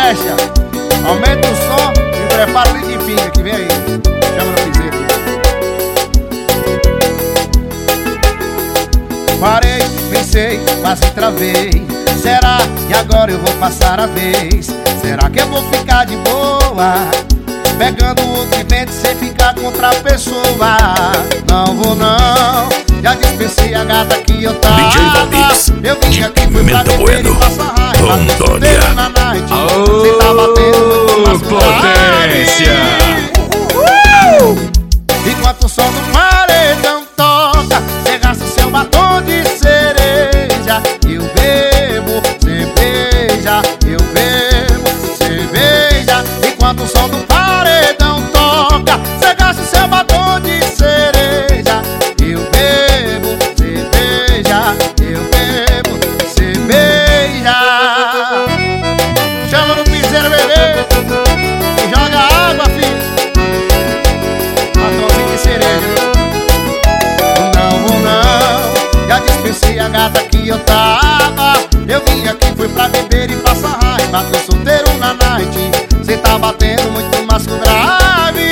Modéstia, aumenta o som e prepara o de pinga que vem aí. Chama no piseiro. Parei, pensei, quase travei. Será que agora eu vou passar a vez? Será que eu vou ficar de boa? Pegando o que vende sem ficar com outra pessoa. Não vou não, já dispensei a gata que eu tava. DJ Valdez, eu vim aqui foi pra beber e passar raiva. Rondônia. Na night, cê tá batendo muito mais potência. Enquanto o som do paredão toca, cê gasta seu batom de cereja. Eu bebo cerveja, eu bebo cerveja. Enquanto o som do paredão toca, cê gasta seu batom de cereja. Eu bebo cerveja, eu bebo cerveja. Chama no piseiro, bebê, e joga água, filho. Batomzinho de cereja. Não vou não, já dispensei a gata que eu tava. Eu vim aqui foi pra beber e passar raiva. Tô solteiro na night, cê tá batendo muito mais com grave.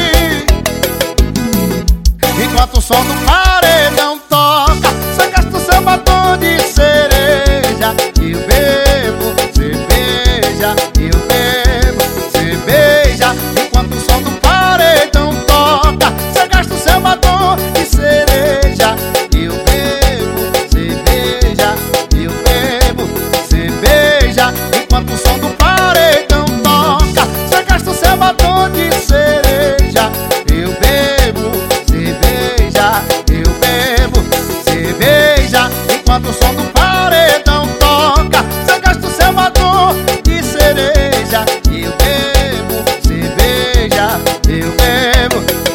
Enquanto o som do paredão toca, cê gasta o seu batom de cereja. Eu bebo cerveja, eu bebo cerveja. Enquanto o som do paredão toca, cê gasta o seu batom de cereja. Eu bebo cerveja, eu bebo cerveja. Enquanto o som do paredão toca, cê gasta o seu batom de cereja. Eu bebo cerveja, eu bebo cerveja. Enquanto o som do paredão toca, cê gasta o seu batom de cereja. Eu bebo cerveja, eu bebo